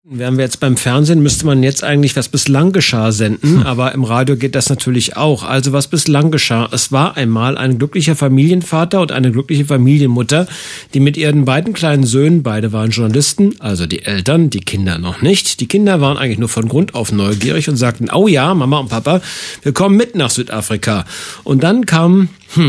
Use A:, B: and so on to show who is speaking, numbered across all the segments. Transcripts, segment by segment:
A: Wären wir jetzt beim Fernsehen, müsste man jetzt eigentlich was bislang geschah senden, aber im Radio geht das natürlich auch. Also was bislang geschah, es war einmal ein glücklicher Familienvater und eine glückliche Familienmutter, die mit ihren beiden kleinen Söhnen, beide waren Journalisten, also die Eltern, die Kinder noch nicht. Die Kinder waren eigentlich nur von Grund auf neugierig und sagten, oh ja, Mama und Papa, wir kommen mit nach Südafrika. Und dann kam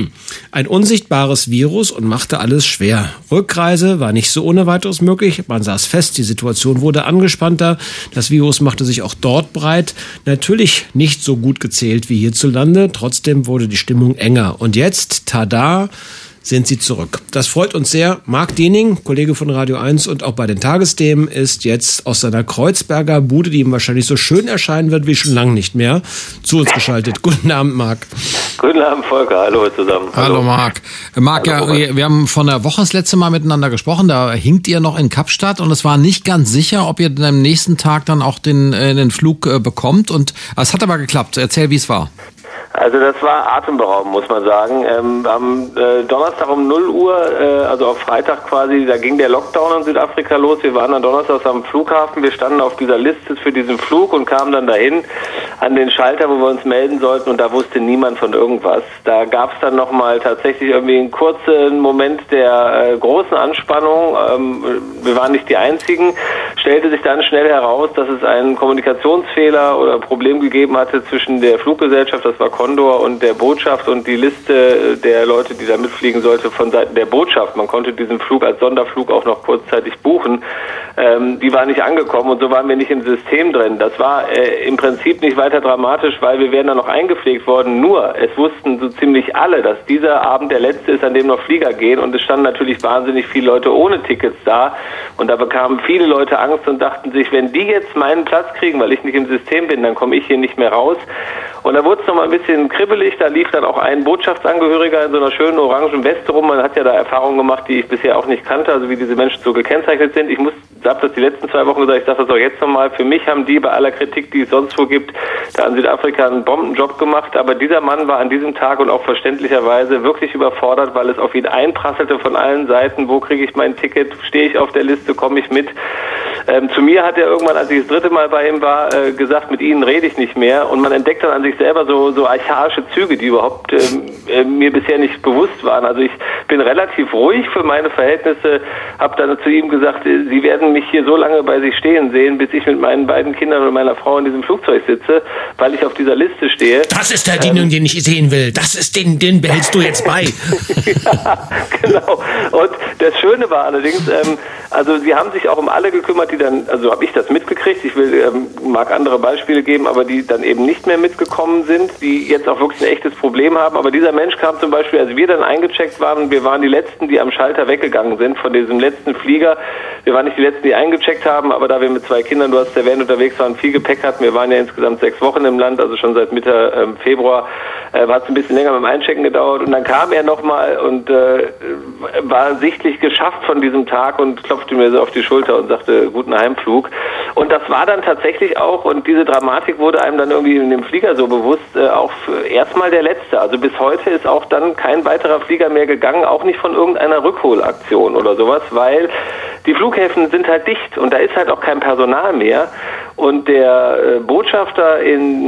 A: ein unsichtbares Virus und machte alles schwer. Rückreise war nicht so ohne weiteres möglich. Man saß fest, die Situation wurde angespannter. Das Virus machte sich auch dort breit. Natürlich nicht so gut gezählt wie hierzulande. Trotzdem wurde die Stimmung enger. Und jetzt, tada, sind sie zurück. Das freut uns sehr. Marc Diening, Kollege von Radio 1 und auch bei den Tagesthemen, ist jetzt aus seiner Kreuzberger Bude, die ihm wahrscheinlich so schön erscheinen wird wie schon lange nicht mehr, zu uns geschaltet. Guten Abend, Marc.
B: Guten Abend, Volker. Hallo zusammen.
C: Hallo Marc. Marc, ja, wir haben vor einer Woche das letzte Mal miteinander gesprochen. Da hinkt ihr noch in Kapstadt und es war nicht ganz sicher, ob ihr dann am nächsten Tag dann auch den Flug bekommt. Und es hat aber geklappt. Erzähl, wie es war.
B: Also das war atemberaubend, muss man sagen. Am Donnerstag um 0 Uhr, also auf Freitag quasi, da ging der Lockdown in Südafrika los. Wir waren dann donnerstags am Flughafen, wir standen auf dieser Liste für diesen Flug und kamen dann dahin an den Schalter, wo wir uns melden sollten, und da wusste niemand von irgendwas. Da gab es dann nochmal tatsächlich irgendwie einen kurzen Moment der großen Anspannung. Wir waren nicht die Einzigen. Stellte sich dann schnell heraus, dass es einen Kommunikationsfehler oder Problem gegeben hatte zwischen der Fluggesellschaft, das war Condor, und der Botschaft, und die Liste der Leute, die da mitfliegen sollte, von Seiten der Botschaft, man konnte diesen Flug als Sonderflug auch noch kurzzeitig buchen, die war nicht angekommen, und so waren wir nicht im System drin. Das war im Prinzip nicht weiter dramatisch, weil wir wären dann noch eingepflegt worden, nur es wussten so ziemlich alle, dass dieser Abend der letzte ist, an dem noch Flieger gehen, und es standen natürlich wahnsinnig viele Leute ohne Tickets da, und da bekamen viele Leute Angst und dachten sich, wenn die jetzt meinen Platz kriegen, weil ich nicht im System bin, dann komme ich hier nicht mehr raus. Und da wurde es noch mal ein bisschen kribbelig, da lief dann auch ein Botschaftsangehöriger in so einer schönen orangen Weste rum. Man hat ja da Erfahrungen gemacht, die ich bisher auch nicht kannte, also wie diese Menschen so gekennzeichnet sind. Ich habe das die letzten 2 Wochen gesagt, ich sage das auch jetzt nochmal, für mich haben die bei aller Kritik, die es sonst wo gibt, da in Südafrika einen Bombenjob gemacht, aber dieser Mann war an diesem Tag und auch verständlicherweise wirklich überfordert, weil es auf ihn einprasselte von allen Seiten, wo kriege ich mein Ticket, stehe ich auf der Liste, komme ich mit. Zu mir hat er irgendwann, als ich das 3. Mal bei ihm war, gesagt, mit Ihnen rede ich nicht mehr, und man entdeckt dann an sich selber so archaische Züge, die überhaupt mir bisher nicht bewusst waren. Also ich bin relativ ruhig für meine Verhältnisse, habe dann zu ihm gesagt, Sie werden mich hier so lange bei sich stehen sehen, bis ich mit meinen beiden Kindern und meiner Frau in diesem Flugzeug sitze, weil ich auf dieser Liste stehe.
A: Das ist der Dienung, den ich sehen will. Das ist den behältst du jetzt bei.
B: Ja, genau. Und das Schöne war allerdings, also sie haben sich auch um alle gekümmert, die dann, also habe ich das mitgekriegt, ich mag andere Beispiele geben, aber die dann eben nicht mehr mitgekommen sind, die jetzt auch wirklich ein echtes Problem haben. Aber dieser Mensch kam zum Beispiel, als wir dann eingecheckt waren, wir waren die Letzten, die am Schalter weggegangen sind von diesem letzten Flieger. Wir waren nicht die Letzten, die eingecheckt haben, aber da wir mit 2 Kindern, du hast erwähnt, unterwegs waren, viel Gepäck hatten, wir waren ja insgesamt 6 Wochen im Land, also schon seit Mitte Februar, hat es ein bisschen länger mit dem Einchecken gedauert, und dann kam er nochmal und war sichtlich geschafft von diesem Tag und klopfte mir so auf die Schulter und sagte, guten Heimflug. Und das war dann tatsächlich auch, und diese Dramatik wurde einem dann irgendwie in dem Flieger so bewusst, auch erstmal der letzte. Also bis heute ist auch dann kein weiterer Flieger mehr gegangen, auch nicht von irgendeiner Rückholaktion oder sowas, weil die Flughäfen sind halt dicht und da ist halt auch kein Personal mehr. Und der Botschafter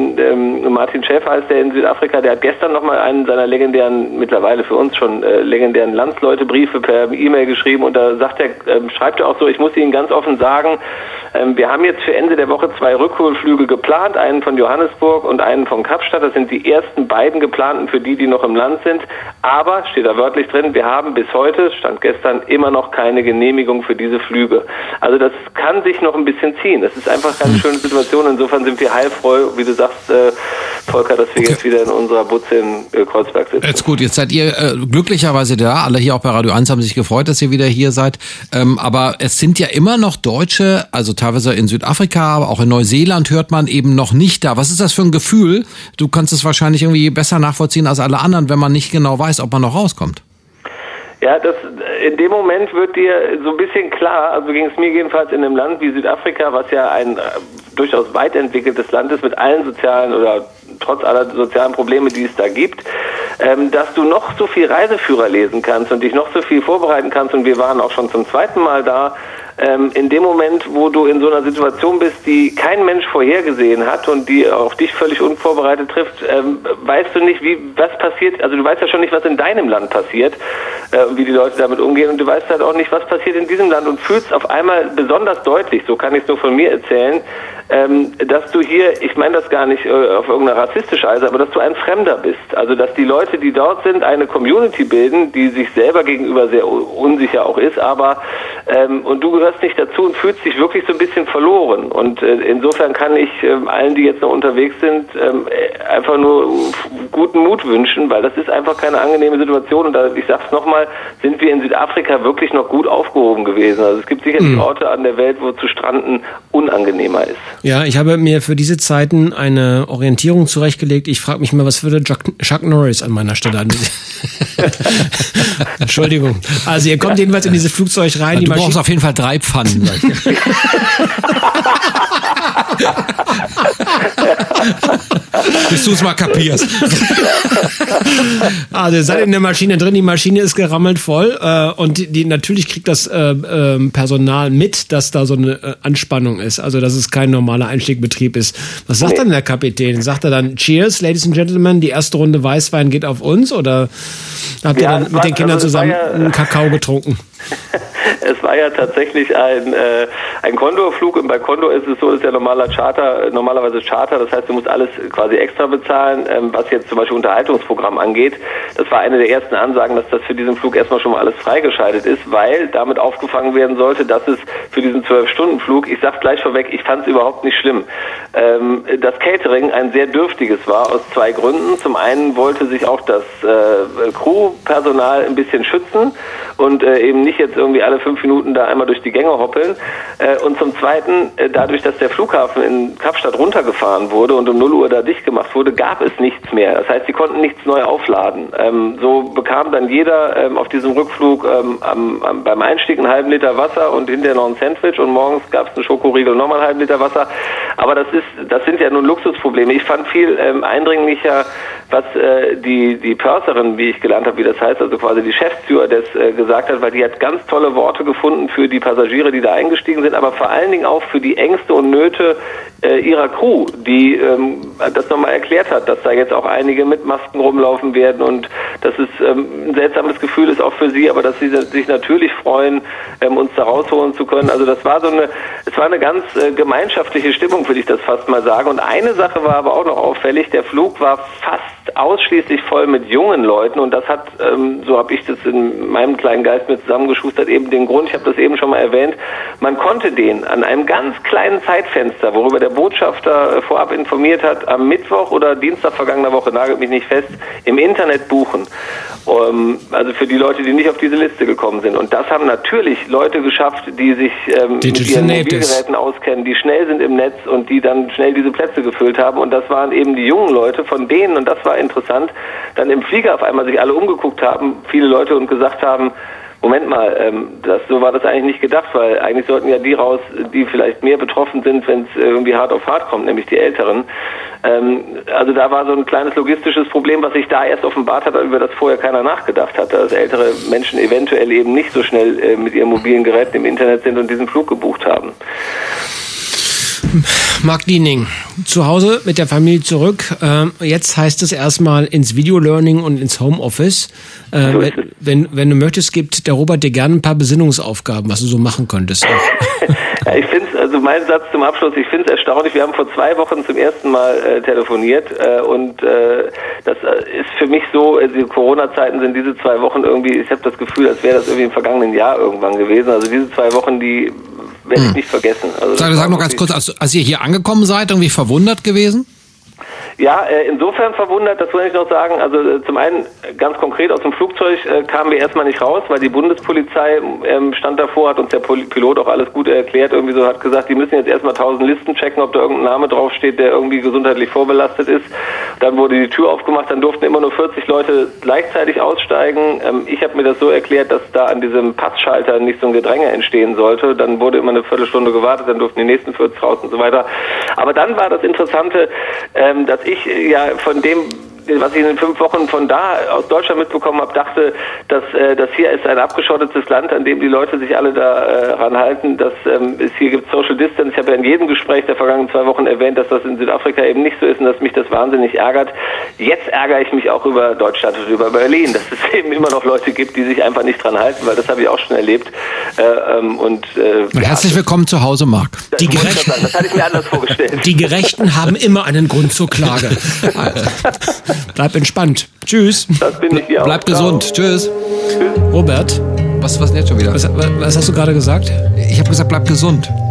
B: Martin Schäfer heißt der in Südafrika, der hat gestern nochmal einen seiner legendären, mittlerweile für uns schon legendären Landsleutebriefe per E-Mail geschrieben, und da schreibt er auch so, ich muss Ihnen ganz offen sagen, wir haben jetzt für Ende der Woche 2 Rückholflüge geplant, einen von Johannesburg und einen von Kapstadt. Das sind die ersten beiden geplanten für die noch im Land sind. Aber, steht da wörtlich drin, wir haben bis heute, stand gestern, immer noch keine Genehmigung für diese Flüge. Also das kann sich noch ein bisschen ziehen. Das ist einfach keine schöne Situation. Insofern sind wir heilfroh, wie du sagst, Volker, dass wir jetzt wieder in unserer Butze in Kreuzberg sitzen.
C: Jetzt gut, jetzt seid ihr glücklicherweise da. Alle hier auch bei Radio 1 haben sich gefreut, dass ihr wieder hier seid. Aber es sind ja immer noch Deutsche, also teilweise in Südafrika, aber auch in Neuseeland hört man eben noch nicht da. Was ist das für ein Gefühl? Du kannst es wahrscheinlich irgendwie besser nachvollziehen als alle anderen, wenn man nicht genau weiß, ob man noch rauskommt.
B: Ja, in dem Moment wird dir so ein bisschen klar, also ging es mir jedenfalls in einem Land wie Südafrika, was ja ein durchaus weit entwickeltes Land ist mit allen sozialen oder trotz aller sozialen Probleme, die es da gibt, dass du noch so viel Reiseführer lesen kannst und dich noch so viel vorbereiten kannst, und wir waren auch schon zum 2. Mal da, in dem Moment, wo du in so einer Situation bist, die kein Mensch vorhergesehen hat und die auch dich völlig unvorbereitet trifft, weißt du nicht, was passiert, also du weißt ja schon nicht, was in deinem Land passiert, wie die Leute damit umgehen, und du weißt halt auch nicht, was passiert in diesem Land, und fühlst auf einmal besonders deutlich, so kann ich es nur von mir erzählen, dass du hier, ich meine das gar nicht auf irgendeine rassistische Weise, aber dass du ein Fremder bist. Also dass die Leute, die dort sind, eine Community bilden, die sich selber gegenüber sehr unsicher auch ist, aber und du gehörst nicht dazu und fühlst dich wirklich so ein bisschen verloren. Und insofern kann ich allen, die jetzt noch unterwegs sind, einfach nur guten Mut wünschen, weil das ist einfach keine angenehme Situation. Und ich sag's nochmal, sind wir in Südafrika wirklich noch gut aufgehoben gewesen. Also es gibt sicherlich Orte an der Welt, wo zu stranden unangenehmer ist.
A: Ja, ich habe mir für diese Zeiten eine Orientierung zurechtgelegt. Ich frage mich mal, was würde Chuck Norris an meiner Stelle an? Entschuldigung. Also ihr kommt jedenfalls in dieses Flugzeug rein.
C: Du brauchst auf jeden Fall 3 Pfannen. Bis du es mal kapierst.
A: Also ihr seid in der Maschine drin, die Maschine ist gerammelt voll und natürlich kriegt das Personal mit, dass da so eine Anspannung ist, also dass es kein normaler Einstiegbetrieb ist. Was sagt dann der Kapitän? Sagt er dann Cheers, Ladies and Gentlemen, die erste Runde Weißwein geht auf uns, oder habt ihr dann mit den Kindern zusammen einen Kakao getrunken?
B: Es war ja tatsächlich ein Condor-Flug, und bei Condor ist es so, das ist ja normalerweise Charter, das heißt, du musst alles quasi extra bezahlen, was jetzt zum Beispiel Unterhaltungsprogramm angeht. Das war eine der ersten Ansagen, dass das für diesen Flug erstmal schon mal alles freigeschaltet ist, weil damit aufgefangen werden sollte, dass es für diesen 12-Stunden-Flug, ich sag's gleich vorweg, ich fand es überhaupt nicht schlimm, das Catering ein sehr dürftiges war, aus 2 Gründen. Zum einen wollte sich auch das Crewpersonal ein bisschen schützen und eben nicht jetzt irgendwie alle 5 Minuten da einmal durch die Gänge hoppeln. Und zum Zweiten, dadurch, dass der Flughafen in Kapstadt runtergefahren wurde und um 0 Uhr da dicht gemacht wurde, gab es nichts mehr. Das heißt, sie konnten nichts neu aufladen. So bekam dann jeder auf diesem Rückflug beim Einstieg einen halben Liter Wasser und hinterher noch ein Sandwich, und morgens gab es einen Schokoriegel und nochmal einen halben Liter Wasser. Aber das sind ja nun Luxusprobleme. Ich fand viel eindringlicher, was die Purserin, wie ich gelernt habe, wie das heißt, also quasi die Chefstewardess gesagt hat, weil die hat ganz tolle Worte gefunden für die Passagiere, die da eingestiegen sind, aber vor allen Dingen auch für die Ängste und Nöte ihrer Crew, die das nochmal erklärt hat, dass da jetzt auch einige mit Masken rumlaufen werden und dass es ein seltsames Gefühl ist auch für sie, aber dass sie sich natürlich freuen, uns da rausholen zu können. Also es war eine ganz gemeinschaftliche Stimmung, würde ich das fast mal sagen. Und eine Sache war aber auch noch auffällig, der Flug war fast ausschließlich voll mit jungen Leuten, und das hat, so habe ich das in meinem kleinen Geist mit zusammengeschustert, eben den Grund, ich habe das eben schon mal erwähnt, man konnte den an einem ganz kleinen Zeitfenster, worüber der Botschafter vorab informiert hat, am Mittwoch oder Dienstag vergangener Woche, nagelt mich nicht fest, im Internet buchen. Also für die Leute, die nicht auf diese Liste gekommen sind. Und das haben natürlich Leute geschafft, die sich mit ihren Mobilgeräten auskennen, die schnell sind im Netz und die dann schnell diese Plätze gefüllt haben. Und das waren eben die jungen Leute, von denen, und das war interessant, dann im Flieger auf einmal sich alle umgeguckt haben, viele Leute, und gesagt haben, Moment mal, so war das eigentlich nicht gedacht, weil eigentlich sollten ja die raus, die vielleicht mehr betroffen sind, wenn es irgendwie hart auf hart kommt, nämlich die Älteren. Also da war so ein kleines logistisches Problem, was sich da erst offenbart hat, über das vorher keiner nachgedacht hat, dass ältere Menschen eventuell eben nicht so schnell mit ihren mobilen Geräten im Internet sind und diesen Flug gebucht haben.
A: Marc Diening, zu Hause mit der Familie zurück. Jetzt heißt es erstmal ins Video-Learning und ins Homeoffice. Wenn du möchtest, gibt der Robert dir gerne ein paar Besinnungsaufgaben, was du so machen könntest.
B: Ja, ich finde es, also mein Satz zum Abschluss, ich finde es erstaunlich, wir haben vor 2 Wochen zum ersten Mal telefoniert und das ist für mich so, die Corona-Zeiten sind diese 2 Wochen irgendwie, ich habe das Gefühl, als wäre das irgendwie im vergangenen Jahr irgendwann gewesen. Also diese 2 Wochen, die werde ich nicht vergessen. Also
C: sag noch ganz kurz, als ihr hier angekommen seid, irgendwie verwundert gewesen?
B: Ja, insofern verwundert, das wollte ich noch sagen, also zum einen ganz konkret aus dem Flugzeug kamen wir erstmal nicht raus, weil die Bundespolizei stand davor, hat uns der Pilot auch alles gut erklärt, irgendwie so hat gesagt, die müssen jetzt erstmal 1000 Listen checken, ob da irgendein Name draufsteht, der irgendwie gesundheitlich vorbelastet ist. Dann wurde die Tür aufgemacht, dann durften immer nur 40 Leute gleichzeitig aussteigen. Ich habe mir das so erklärt, dass da an diesem Passschalter nicht so ein Gedränge entstehen sollte. Dann wurde immer eine Viertelstunde gewartet, dann durften die nächsten 40 raus und so weiter. Aber dann war das Interessante, dass ich ja von dem was ich in den 5 Wochen von da aus Deutschland mitbekommen habe, dachte, dass das hier ist ein abgeschottetes Land, an dem die Leute sich alle da ranhalten, dass es hier gibt Social Distance. Ich habe ja in jedem Gespräch der vergangenen 2 Wochen erwähnt, dass das in Südafrika eben nicht so ist und dass mich das wahnsinnig ärgert. Jetzt ärgere ich mich auch über Deutschland und über Berlin, dass es eben immer noch Leute gibt, die sich einfach nicht dran halten, weil das habe ich auch schon erlebt.
C: Herzlich willkommen zu Hause, Marc.
B: Das hatte ich mir anders vorgestellt.
A: Die Gerechten haben immer einen Grund zur Klage. Also, bleib entspannt. Tschüss.
B: Das bin ich hier
C: Bleib gesund. Tschüss.
A: Robert.
C: Was denn jetzt schon wieder?
A: Was hast du gerade gesagt?
C: Ich habe gesagt, bleib gesund.